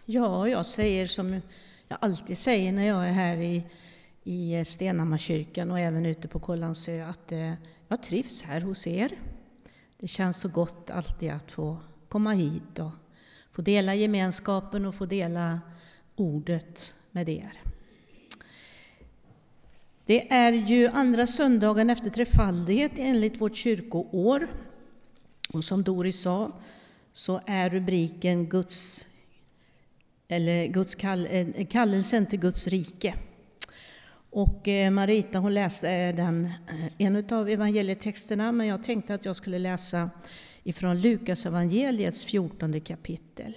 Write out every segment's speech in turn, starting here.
Ja, jag säger som jag alltid säger när jag är här i Stenhammarkyrkan och även ute på Kållandsö, att jag trivs här hos er. Det känns så gott alltid att få komma hit och få dela gemenskapen och få dela ordet med er. Det är ju andra söndagen efter trefaldighet enligt vårt kyrkoår. Och som Doris sa så är rubriken kallelsen till Guds rike. Och Marita, hon läste en av evangelietexterna, men jag tänkte att jag skulle läsa ifrån Lukas evangeliets 14:e kapitel.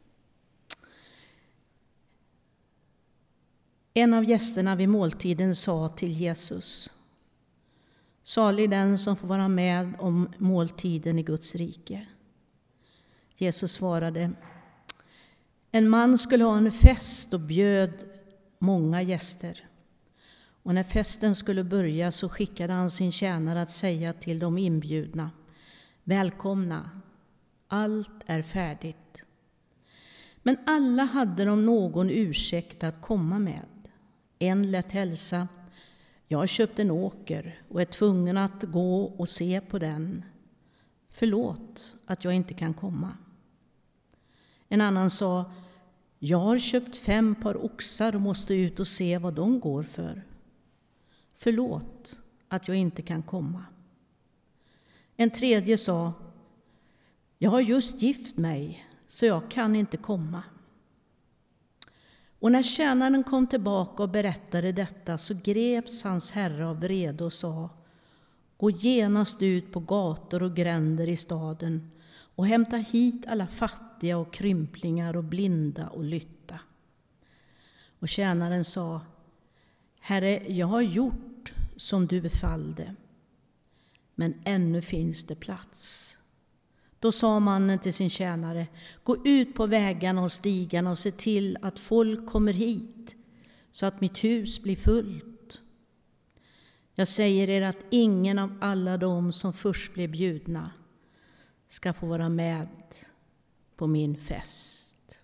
En av gästerna vid måltiden sa till Jesus: salig den som får vara med om måltiden i Guds rike. Jesus svarade: en man skulle ha en fest och bjöd många gäster. Och när festen skulle börja så skickade han sin tjänare att säga till de inbjudna: välkomna, allt är färdigt. Men alla hade de någon ursäkt att komma med. En lät hälsa: jag har köpt en åker och är tvungen att gå och se på den. Förlåt att jag inte kan komma. En annan sa: jag har köpt 5 par oxar och måste ut och se vad de går för. Förlåt att jag inte kan komma. En tredje sa: jag har just gift mig, så jag kan inte komma. Och när tjänaren kom tillbaka och berättade detta så greps hans herre av vrede och sa: gå genast ut på gator och gränder i staden och hämta hit alla fattiga och krymplingar och blinda och lytta. Och tjänaren sa: herre, jag har gjort som du befallde, men ännu finns det plats. Då sa mannen till sin tjänare: gå ut på vägarna och stigarna och se till att folk kommer hit, så att mitt hus blir fullt. Jag säger er att ingen av alla de som först blev bjudna ska få vara med på min fest.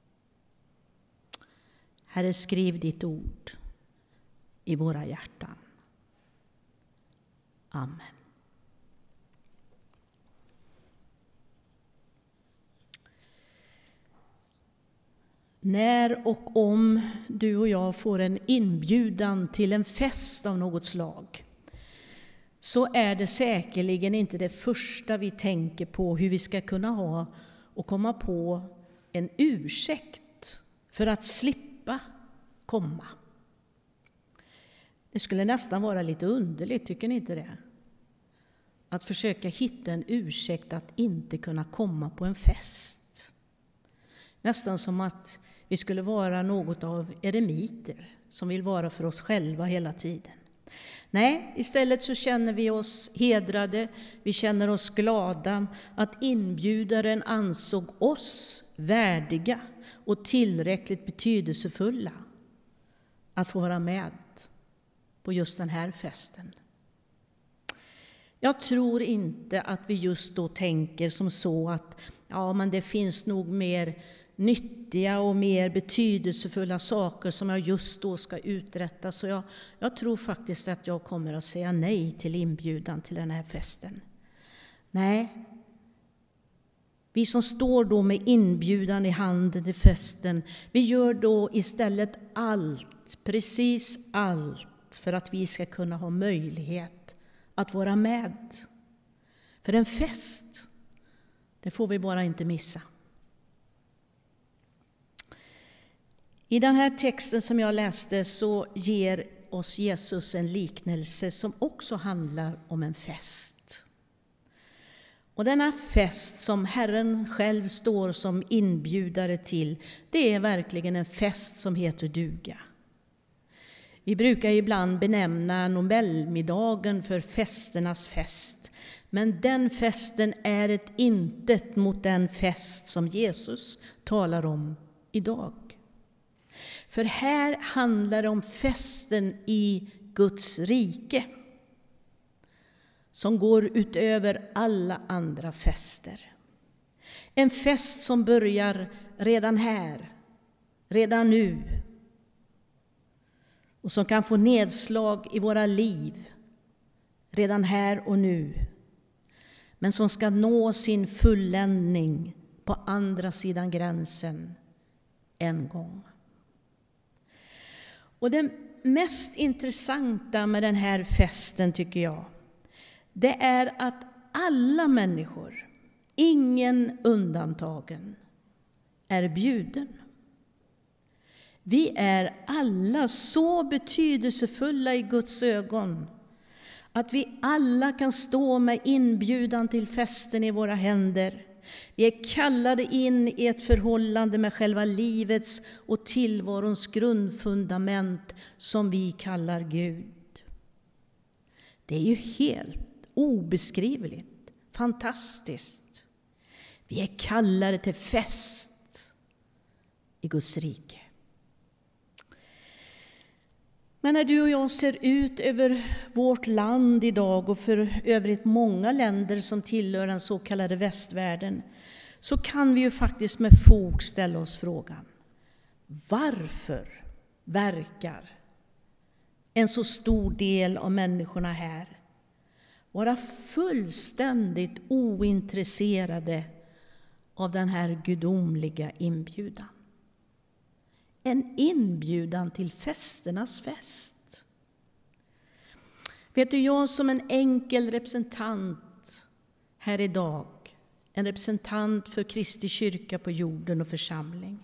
Herre, skriv ditt ord i våra hjärtan. Amen. När och om du och jag får en inbjudan till en fest av något slag, så är det säkerligen inte det första vi tänker på hur vi ska kunna ha och komma på en ursäkt för att slippa komma. Det skulle nästan vara lite underligt, tycker ni inte det? Att försöka hitta en ursäkt att inte kunna komma på en fest. Nästan som att vi skulle vara något av eremiter som vill vara för oss själva hela tiden. Nej, istället så känner vi oss hedrade, vi känner oss glada att inbjudaren ansåg oss värdiga och tillräckligt betydelsefulla att få vara med på just den här festen. Jag tror inte att vi just då tänker som så att men det finns nog mer nyttiga och mer betydelsefulla saker som jag just då ska uträtta. Så jag tror faktiskt att jag kommer att säga nej till inbjudan till den här festen. Nej, vi som står då med inbjudan i handen till festen, vi gör då istället allt, precis allt, för att vi ska kunna ha möjlighet att vara med. För en fest, det får vi bara inte missa. I den här texten som jag läste så ger oss Jesus en liknelse som också handlar om en fest. Och denna fest som Herren själv står som inbjudare till, det är verkligen en fest som heter duga. Vi brukar ibland benämna Nobelmiddagen för festernas fest. Men den festen är ett intet mot den fest som Jesus talar om idag. För här handlar det om festen i Guds rike, som går utöver alla andra fester. En fest som börjar redan här redan nu och som kan få nedslag i våra liv redan här och nu, men som ska nå sin fulländning på andra sidan gränsen en gång. Och det mest intressanta med den här festen, tycker jag, det är att alla människor, ingen undantagen, är bjuden. Vi är alla så betydelsefulla i Guds ögon att vi alla kan stå med inbjudan till festen i våra händer. Vi är kallade in i ett förhållande med själva livets och tillvarons grundfundament som vi kallar Gud. Det är ju helt obeskrivligt, fantastiskt. Vi är kallade till fest i Guds rike. Men när du och jag ser ut över vårt land idag och för övrigt många länder som tillhör den så kallade västvärlden, så kan vi ju faktiskt med fog ställa oss frågan: varför verkar en så stor del av människorna här vara fullständigt ointresserade av den här gudomliga inbjudan? En inbjudan till festernas fest. Vet du, jag som en enkel representant här idag, en representant för Kristi kyrka på jorden och församling,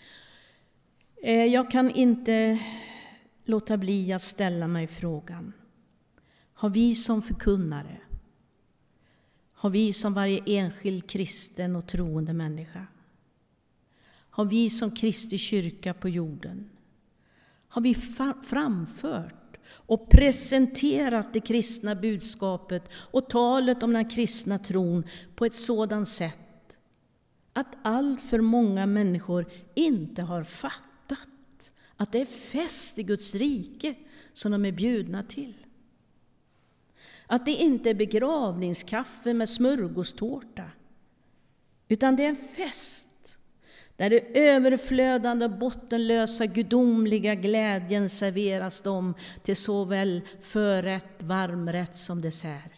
jag kan inte låta bli att ställa mig frågan: har vi som förkunnare, har vi som varje enskild kristen och troende människa, har vi som Kristi kyrka på jorden, har vi framfört och presenterat det kristna budskapet och talet om den kristna tron på ett sådant sätt att allt för många människor inte har fattat att det är fest i Guds rike som de är bjudna till? Att det inte är begravningskaffe med smörgåstårta, utan det är en fest där det överflödande, bottenlösa, gudomliga glädjen serveras dem till såväl förrätt, varmrätt som dessert.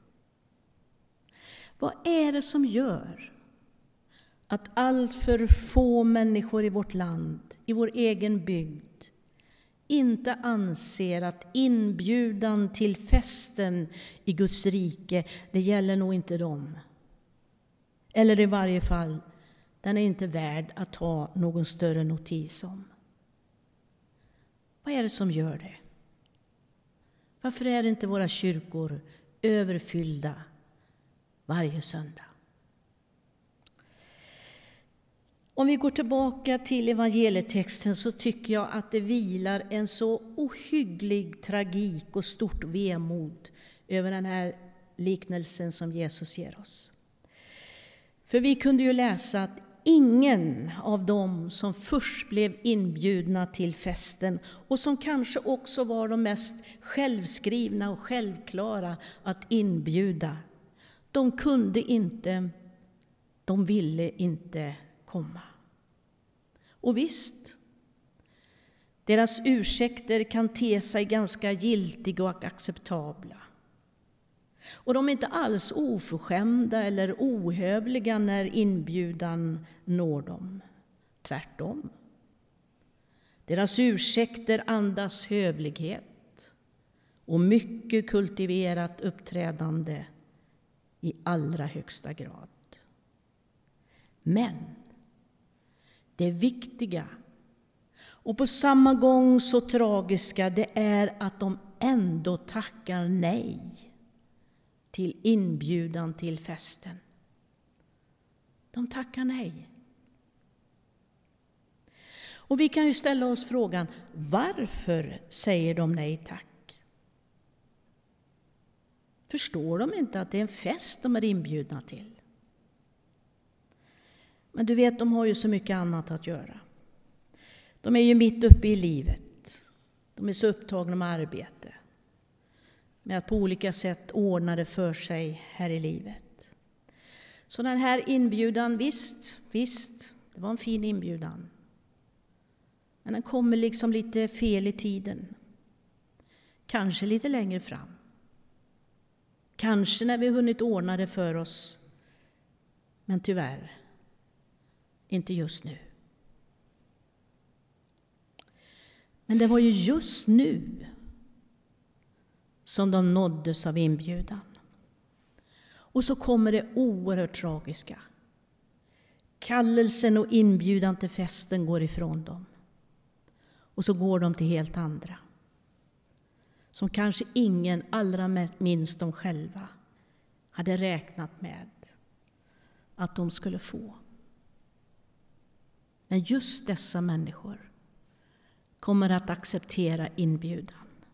Vad är det som gör att allt för få människor i vårt land, i vår egen bygd, inte anser att inbjudan till festen i Guds rike, det gäller nog inte dem? Eller i varje fall, den är inte värd att ta någon större notis om. Vad är det som gör det? Varför är inte våra kyrkor överfyllda varje söndag? Om vi går tillbaka till evangelietexten, så tycker jag att det vilar en så ohygglig tragik och stort vemod över den här liknelsen som Jesus ger oss. För vi kunde ju läsa att ingen av dem som först blev inbjudna till festen, och som kanske också var de mest självskrivna och självklara att inbjuda, de kunde inte, de ville inte komma. Och visst, deras ursäkter kan te sig ganska giltiga och acceptabla. Och de är inte alls oförskämda eller ohövliga när inbjudan når dem. Tvärtom. Deras ursäkter andas hövlighet och mycket kultiverat uppträdande i allra högsta grad. Men det viktiga och på samma gång så tragiska, det är att de ändå tackar nej till inbjudan till festen. De tackar nej. Och vi kan ju ställa oss frågan: varför säger de nej tack? Förstår de inte att det är en fest de är inbjudna till? Men du vet, de har ju så mycket annat att göra. De är ju mitt uppe i livet. De är så upptagna med arbete, med att på olika sätt ordna det för sig här i livet. Så den här inbjudan, visst, det var en fin inbjudan. Men den kommer liksom lite fel i tiden. Kanske lite längre fram. Kanske när vi har hunnit ordna det för oss. Men tyvärr, inte just nu. Men det var ju just nu som de nåddes av inbjudan. Och så kommer det oerhört tragiska. Kallelsen och inbjudan till festen går ifrån dem. Och så går de till helt andra. Som kanske ingen, allra minst de själva, hade räknat med att de skulle få. Men just dessa människor kommer att acceptera inbjudan.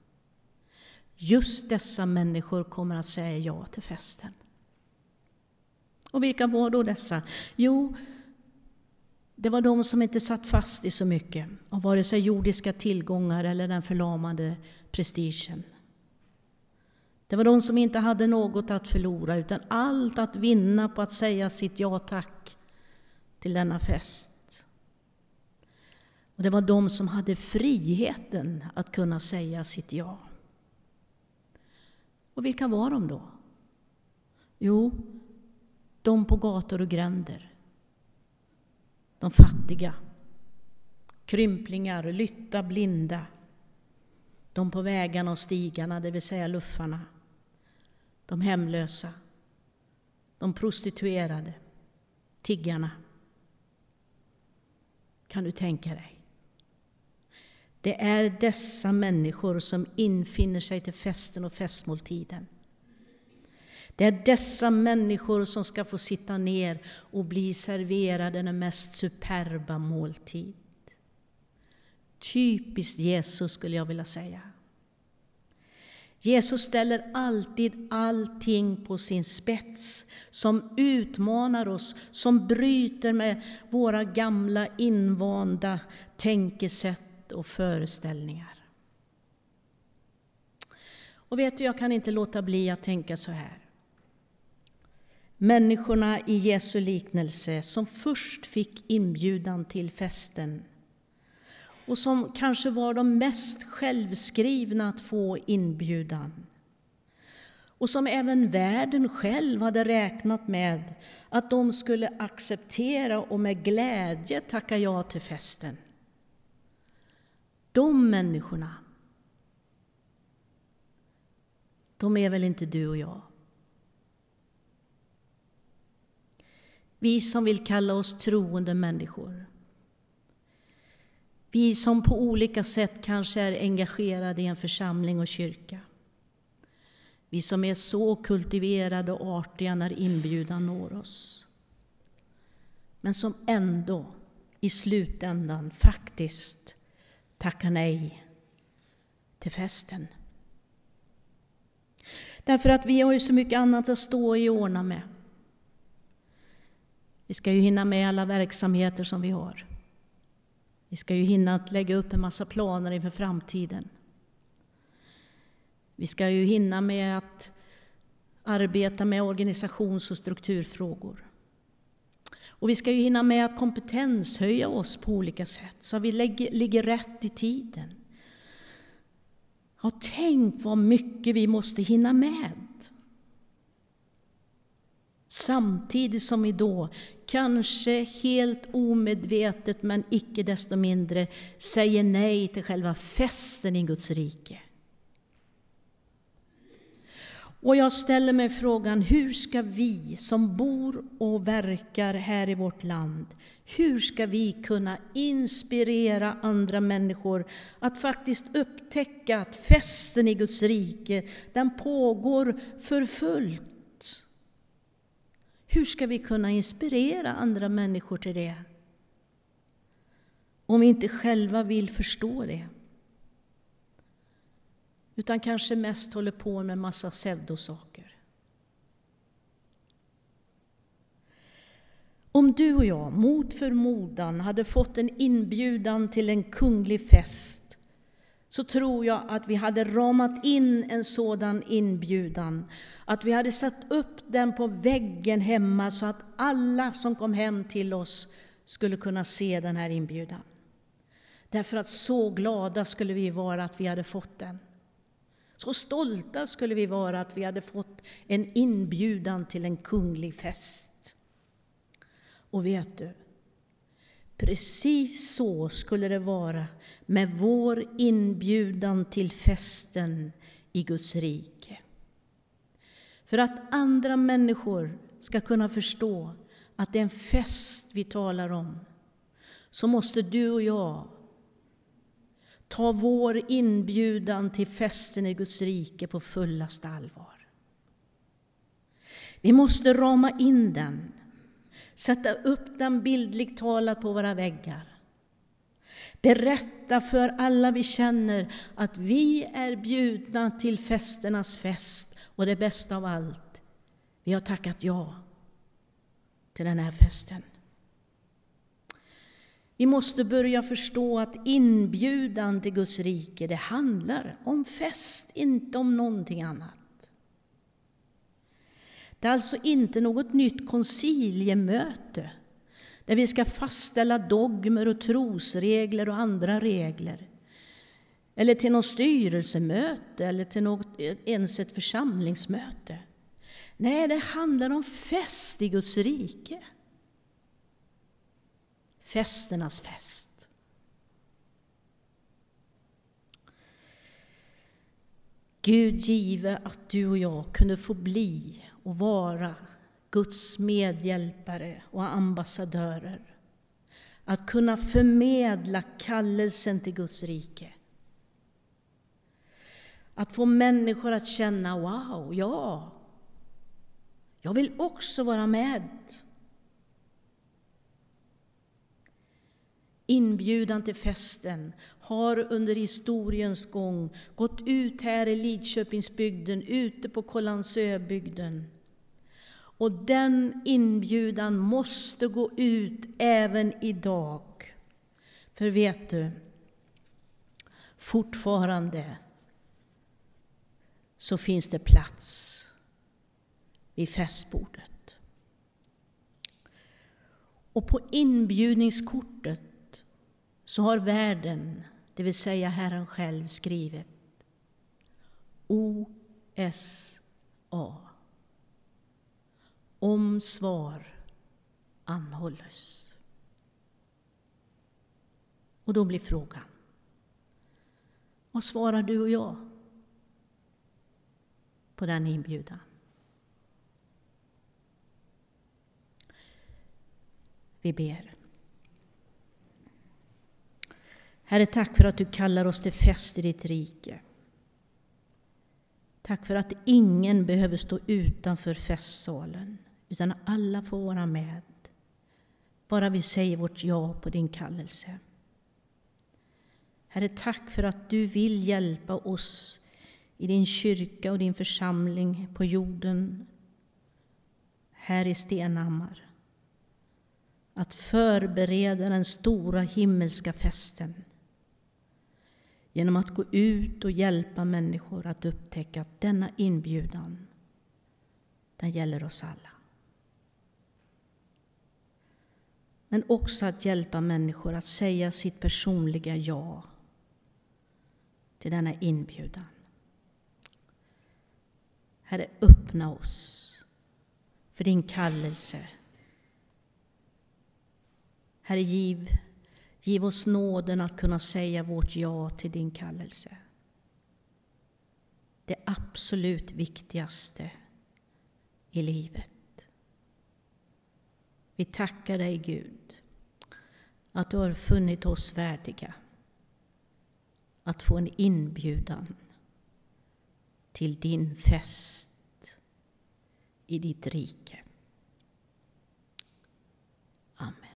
Just dessa människor kommer att säga ja till festen. Och vilka var då dessa? Jo, det var de som inte satt fast i så mycket av vare sig jordiska tillgångar eller den förlamande prestigen. Det var de som inte hade något att förlora utan allt att vinna på att säga sitt ja tack till denna fest. Och det var de som hade friheten att kunna säga sitt ja. Och vilka var de då? Jo, de på gator och gränder. De fattiga, krymplingar, lytta, blinda. De på vägarna och stigarna, det vill säga luffarna. De hemlösa, de prostituerade, tiggarna. Kan du tänka dig? Det är dessa människor som infinner sig till festen och festmåltiden. Det är dessa människor som ska få sitta ner och bli serverade den mest superba måltid. Typiskt Jesus skulle jag vilja säga. Jesus ställer alltid allting på sin spets, som utmanar oss, som bryter med våra gamla invanda tänkesätt och föreställningar. Och vet du, jag kan inte låta bli att tänka så här. Människorna i Jesu liknelse som först fick inbjudan till festen och som kanske var de mest självskrivna att få inbjudan och som även världen själv hade räknat med att de skulle acceptera och med glädje tacka ja till festen. De människorna, de är väl inte du och jag? Vi som vill kalla oss troende människor. Vi som på olika sätt kanske är engagerade i en församling och kyrka. Vi som är så kultiverade och artiga när inbjudan når oss. Men som ändå i slutändan faktiskt tackar nej till festen. Därför att vi har ju så mycket annat att stå i och ordna med. Vi ska ju hinna med alla verksamheter som vi har. Vi ska ju hinna att lägga upp en massa planer inför framtiden. Vi ska ju hinna med att arbeta med organisations- och strukturfrågor. Och vi ska ju hinna med att kompetenshöja oss på olika sätt så att vi ligger rätt i tiden. Ja, tänk vad mycket vi måste hinna med. Samtidigt som vi då, kanske helt omedvetet men icke desto mindre, säger nej till själva festen i Guds rike. Och jag ställer mig frågan, hur ska vi som bor och verkar här i vårt land, hur ska vi kunna inspirera andra människor att faktiskt upptäcka att festen i Guds rike, den pågår för fullt? Hur ska vi kunna inspirera andra människor till det? Om vi inte själva vill förstå det. Utan kanske mest håller på med massa pseudosaker. Om du och jag mot förmodan hade fått en inbjudan till en kunglig fest, så tror jag att vi hade ramat in en sådan inbjudan. Att vi hade satt upp den på väggen hemma så att alla som kom hem till oss skulle kunna se den här inbjudan. Därför att så glada skulle vi vara att vi hade fått den. Så stolta skulle vi vara att vi hade fått en inbjudan till en kunglig fest. Och vet du, precis så skulle det vara med vår inbjudan till festen i Guds rike. För att andra människor ska kunna förstå att det är en fest vi talar om, så måste du och jag ta vår inbjudan till festen i Guds rike på fullaste allvar. Vi måste rama in den, sätta upp den bildligt talat på våra väggar. Berätta för alla vi känner att vi är bjudna till festernas fest, och det bästa av allt, vi har tackat ja till den här festen. Vi måste börja förstå att inbjudan till Guds rike, det handlar om fest, inte om någonting annat. Det är alltså inte något nytt konciliemöte där vi ska fastställa dogmer och trosregler och andra regler. Eller till något styrelsemöte eller till ens ett församlingsmöte. Nej, det handlar om fest i Guds rike. Festernas fest. Gud give att du och jag kunde få bli och vara Guds medhjälpare och ambassadörer. Att kunna förmedla kallelsen till Guds rike. Att få människor att känna, wow, ja, jag vill också vara med. Inbjudan till festen har under historiens gång gått ut här i Lidköpingsbygden, ute på Kållandsöbygden. Och den inbjudan måste gå ut även idag. För vet du, fortfarande så finns det plats vid festbordet. Och på inbjudningskortet så har världen, det vill säga Herren själv, skrivit OSA. Om svar anhålles. Och då blir frågan, vad svarar du och jag på den inbjudan? Vi ber. Herre, tack för att du kallar oss till fest i ditt rike. Tack för att ingen behöver stå utanför festsalen, utan alla får vara med. Bara vi säger vårt ja på din kallelse. Herre, tack för att du vill hjälpa oss i din kyrka och din församling på jorden, här i Stenhammar, att förbereda den stora himmelska festen genom att gå ut och hjälpa människor att upptäcka att denna inbjudan, den gäller oss alla. Men också att hjälpa människor att säga sitt personliga ja till denna inbjudan. Herre, öppna oss för din kallelse. Herre, giv oss nåden att kunna säga vårt ja till din kallelse. Det absolut viktigaste i livet. Vi tackar dig, Gud, att du har funnit oss värdiga att få en inbjudan till din fest i ditt rike. Amen.